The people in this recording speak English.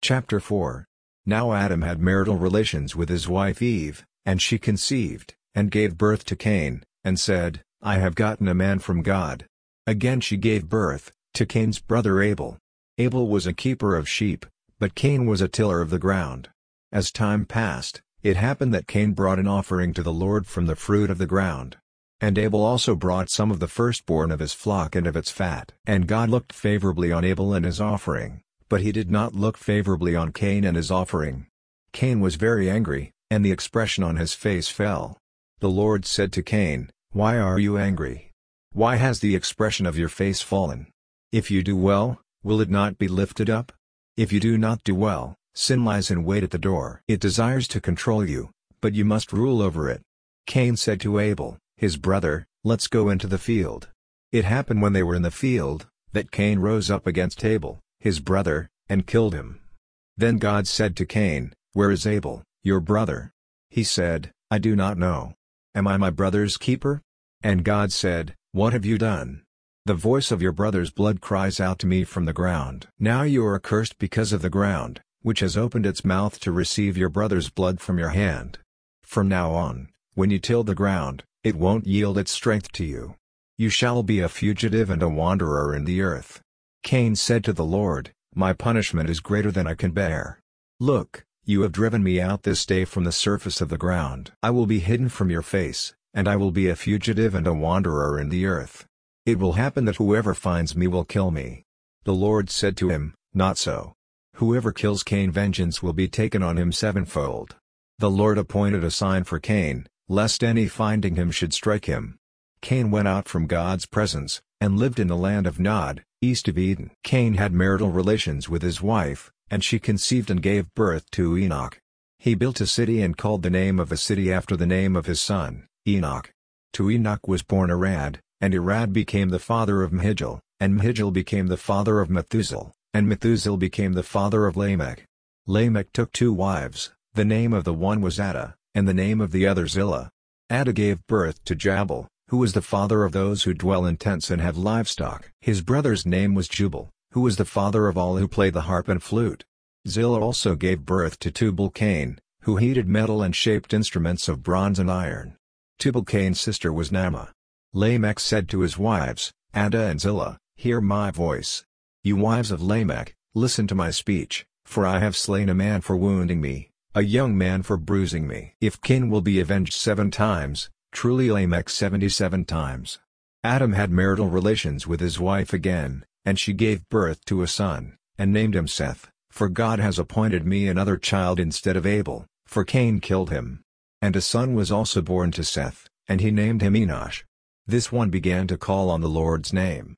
Chapter 4. Now Adam had marital relations with his wife Eve, and she conceived, and gave birth to Cain, and said, I have gotten a man from God. Again she gave birth to Cain's brother Abel. Abel was a keeper of sheep, but Cain was a tiller of the ground. As time passed, it happened that Cain brought an offering to the Lord from the fruit of the ground. And Abel also brought some of the firstborn of his flock and of its fat. And God looked favorably on Abel and his offering, but he did not look favorably on Cain and his offering. Cain was very angry, and the expression on his face fell. The Lord said to Cain, Why are you angry? Why has the expression of your face fallen? If you do well, will it not be lifted up? If you do not do well, sin lies in wait at the door. It desires to control you, but you must rule over it. Cain said to Abel, his brother, Let's go into the field. It happened when they were in the field, that Cain rose up against Abel, his brother, and killed him. Then God said to Cain, Where is Abel, your brother? He said, I do not know. Am I my brother's keeper? And God said, What have you done? The voice of your brother's blood cries out to me from the ground. Now you are accursed because of the ground, which has opened its mouth to receive your brother's blood from your hand. From now on, when you till the ground, it won't yield its strength to you. You shall be a fugitive and a wanderer in the earth. Cain said to the Lord, My punishment is greater than I can bear. Look, you have driven me out this day from the surface of the ground. I will be hidden from your face, and I will be a fugitive and a wanderer in the earth. It will happen that whoever finds me will kill me. The Lord said to him, Not so. Whoever kills Cain, vengeance will be taken on him sevenfold. The Lord appointed a sign for Cain, lest any finding him should strike him. Cain went out from God's presence, and lived in the land of Nod, east of Eden. Cain had marital relations with his wife, and she conceived and gave birth to Enoch. He built a city and called the name of the city after the name of his son, Enoch. To Enoch was born Irad, and Irad became the father of Mahijal, and Mahijal became the father of Methuselah, and Methuselah became the father of Lamech. Lamech took 2 wives, the name of the one was Adah, and the name of the other Zillah. Adah gave birth to Jabal, who was the father of those who dwell in tents and have livestock. His brother's name was Jubal, who was the father of all who play the harp and flute. Zillah also gave birth to Tubal-Cain, who heated metal and shaped instruments of bronze and iron. Tubal-Cain's sister was Naamah. Lamech said to his wives, Adah and Zillah, Hear my voice. You wives of Lamech, listen to my speech, for I have slain a man for wounding me, a young man for bruising me. If Cain will be avenged 7 times, truly Lamech 77 times. Adam had marital relations with his wife again, and she gave birth to a son, and named him Seth, for God has appointed me another child instead of Abel, for Cain killed him. And a son was also born to Seth, and he named him Enosh. This one began to call on the Lord's name.